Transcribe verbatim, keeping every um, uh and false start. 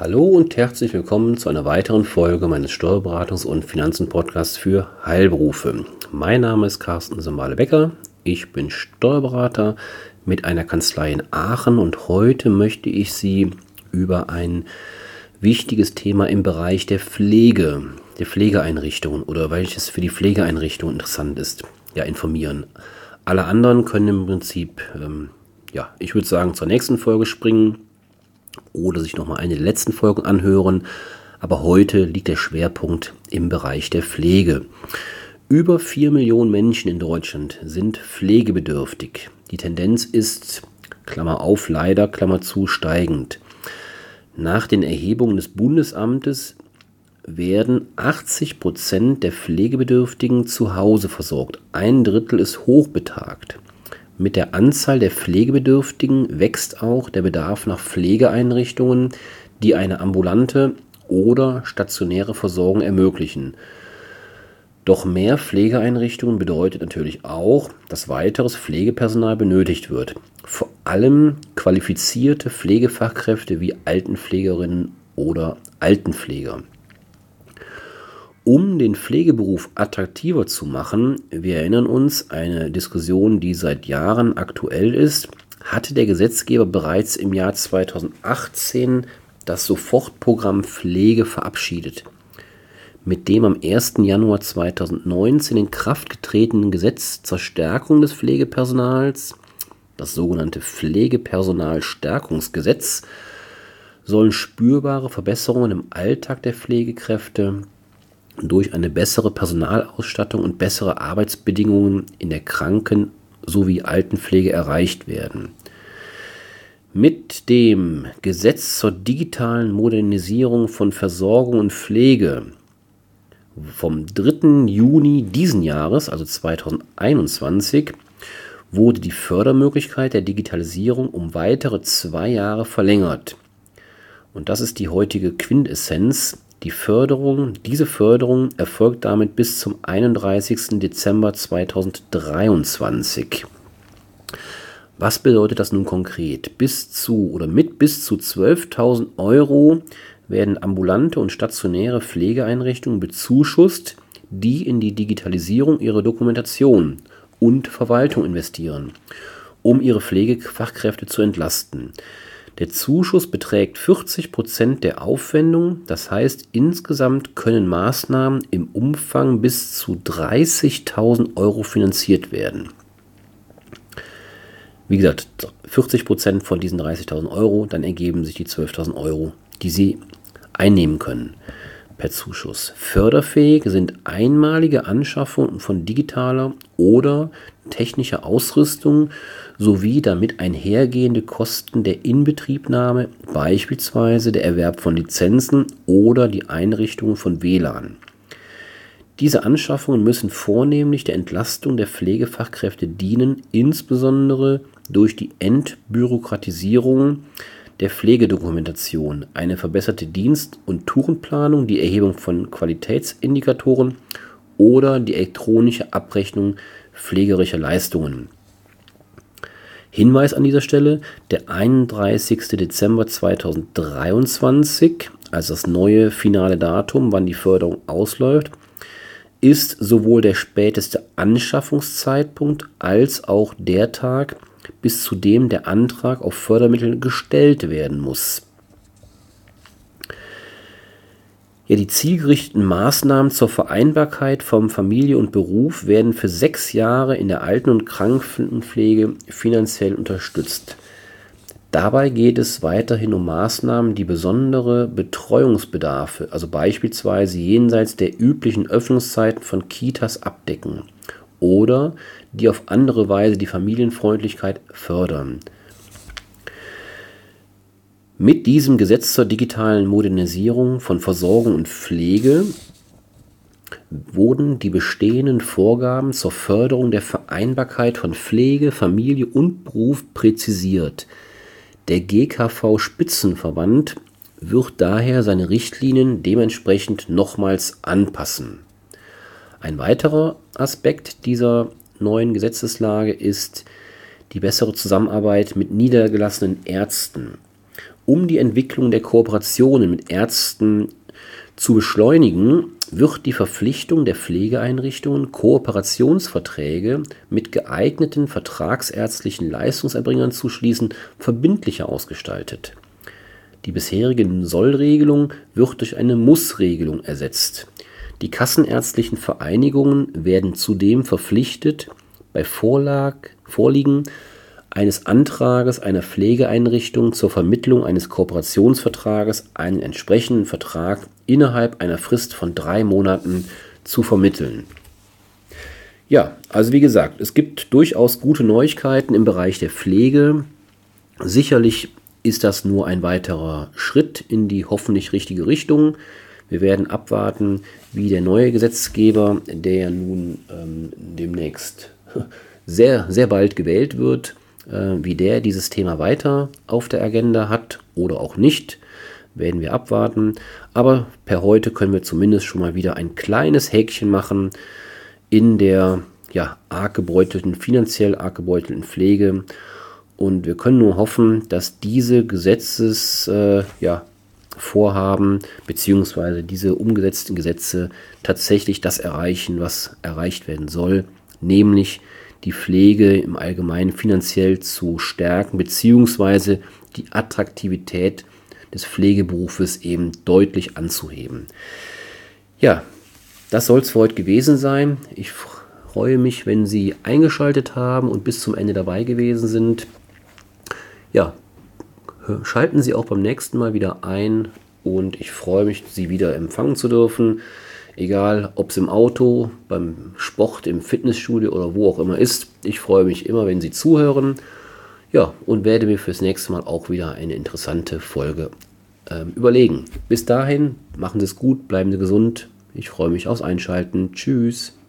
Hallo und herzlich willkommen zu einer weiteren Folge meines Steuerberatungs- und Finanzen-Podcasts für Heilberufe. Mein Name ist Carsten Sambale-Becker, ich bin Steuerberater mit einer Kanzlei in Aachen und heute möchte ich Sie über ein wichtiges Thema im Bereich der Pflege, der Pflegeeinrichtungen oder welches für die Pflegeeinrichtung interessant ist, ja, informieren. Alle anderen können im Prinzip, ähm, ja, ich würde sagen, zur nächsten Folge springen oder sich nochmal eine der letzten Folgen anhören. Aber heute liegt der Schwerpunkt im Bereich der Pflege. Über vier Millionen Menschen in Deutschland sind pflegebedürftig. Die Tendenz ist, Klammer auf, leider, Klammer zu, steigend. Nach den Erhebungen des Bundesamtes werden achtzig Prozent der Pflegebedürftigen zu Hause versorgt. Ein Drittel ist hochbetagt. Mit der Anzahl der Pflegebedürftigen wächst auch der Bedarf nach Pflegeeinrichtungen, die eine ambulante oder stationäre Versorgung ermöglichen. Doch mehr Pflegeeinrichtungen bedeutet natürlich auch, dass weiteres Pflegepersonal benötigt wird. Vor allem qualifizierte Pflegefachkräfte wie Altenpflegerinnen oder Altenpfleger. Um den Pflegeberuf attraktiver zu machen, wir erinnern uns, eine Diskussion, die seit Jahren aktuell ist, hatte der Gesetzgeber bereits im Jahr zweitausendachtzehn das Sofortprogramm Pflege verabschiedet. Mit dem am ersten Januar zweitausendneunzehn in Kraft getretenen Gesetz zur Stärkung des Pflegepersonals, das sogenannte Pflegepersonalstärkungsgesetz, sollen spürbare Verbesserungen im Alltag der Pflegekräfte durch eine bessere Personalausstattung und bessere Arbeitsbedingungen in der Kranken- sowie Altenpflege erreicht werden. Mit dem Gesetz zur digitalen Modernisierung von Versorgung und Pflege vom dritten Juni diesen Jahres, also zweitausendeinundzwanzig, wurde die Fördermöglichkeit der Digitalisierung um weitere zwei Jahre verlängert. Und das ist die heutige Quintessenz. Die Förderung, diese Förderung erfolgt damit bis zum einunddreißigsten Dezember zweitausenddreiundzwanzig. Was bedeutet das nun konkret? Bis zu oder mit bis zu zwölftausend Euro werden ambulante und stationäre Pflegeeinrichtungen bezuschusst, die in die Digitalisierung ihrer Dokumentation und Verwaltung investieren, um ihre Pflegefachkräfte zu entlasten. Der Zuschuss beträgt vierzig Prozent der Aufwendung, das heißt, insgesamt können Maßnahmen im Umfang bis zu dreißigtausend Euro finanziert werden. Wie gesagt, vierzig Prozent von diesen dreißigtausend Euro, dann ergeben sich die zwölftausend Euro, die Sie einnehmen können per Zuschuss. Förderfähig sind einmalige Anschaffungen von digitaler oder technischer Ausrüstung sowie damit einhergehende Kosten der Inbetriebnahme, beispielsweise der Erwerb von Lizenzen oder die Einrichtung von W L A N. Diese Anschaffungen müssen vornehmlich der Entlastung der Pflegefachkräfte dienen, insbesondere durch die Entbürokratisierung der Pflegedokumentation, eine verbesserte Dienst- und Tourenplanung, die Erhebung von Qualitätsindikatoren oder die elektronische Abrechnung pflegerischer Leistungen. Hinweis an dieser Stelle, der einunddreißigsten Dezember zweitausenddreiundzwanzig, also das neue finale Datum, wann die Förderung ausläuft, ist sowohl der späteste Anschaffungszeitpunkt als auch der Tag, bis zu dem der Antrag auf Fördermittel gestellt werden muss. Ja, die zielgerichteten Maßnahmen zur Vereinbarkeit von Familie und Beruf werden für sechs Jahre in der Alten- und Krankenpflege finanziell unterstützt. Dabei geht es weiterhin um Maßnahmen, die besondere Betreuungsbedarfe, also beispielsweise jenseits der üblichen Öffnungszeiten von Kitas abdecken oder die auf andere Weise die Familienfreundlichkeit fördern. Mit diesem Gesetz zur digitalen Modernisierung von Versorgung und Pflege wurden die bestehenden Vorgaben zur Förderung der Vereinbarkeit von Pflege, Familie und Beruf präzisiert. Der G K V-Spitzenverband wird daher seine Richtlinien dementsprechend nochmals anpassen. Ein weiterer Aspekt dieser neuen Gesetzeslage ist die bessere Zusammenarbeit mit niedergelassenen Ärzten. Um die Entwicklung der Kooperationen mit Ärzten zu beschleunigen, wird die Verpflichtung der Pflegeeinrichtungen, Kooperationsverträge mit geeigneten vertragsärztlichen Leistungserbringern zu schließen, verbindlicher ausgestaltet. Die bisherige Sollregelung wird durch eine Mussregelung ersetzt. Die kassenärztlichen Vereinigungen werden zudem verpflichtet, bei Vorlag, Vorliegen eines Antrages einer Pflegeeinrichtung zur Vermittlung eines Kooperationsvertrages einen entsprechenden Vertrag innerhalb einer Frist von drei Monaten zu vermitteln. Ja, also wie gesagt, es gibt durchaus gute Neuigkeiten im Bereich der Pflege. Sicherlich ist das nur ein weiterer Schritt in die hoffentlich richtige Richtung. Wir werden abwarten, wie der neue Gesetzgeber, der ja nun ähm, demnächst sehr, sehr bald gewählt wird, äh, wie der dieses Thema weiter auf der Agenda hat oder auch nicht, werden wir abwarten. Aber per heute können wir zumindest schon mal wieder ein kleines Häkchen machen in der ja, arg gebeutelten, finanziell arg gebeutelten Pflege. Und wir können nur hoffen, dass diese Gesetzes, äh, ja, Vorhaben bzw. diese umgesetzten Gesetze tatsächlich das erreichen, was erreicht werden soll, nämlich die Pflege im Allgemeinen finanziell zu stärken bzw. die Attraktivität des Pflegeberufes eben deutlich anzuheben. Ja, das soll es für heute gewesen sein. Ich freue mich, wenn Sie eingeschaltet haben und bis zum Ende dabei gewesen sind. Ja, schalten Sie auch beim nächsten Mal wieder ein und ich freue mich, Sie wieder empfangen zu dürfen. Egal, ob es im Auto, beim Sport, im Fitnessstudio oder wo auch immer ist. Ich freue mich immer, wenn Sie zuhören. Ja, und werde mir fürs nächste Mal auch wieder eine interessante Folge ähm, überlegen. Bis dahin, machen Sie es gut, bleiben Sie gesund. Ich freue mich aufs Einschalten. Tschüss.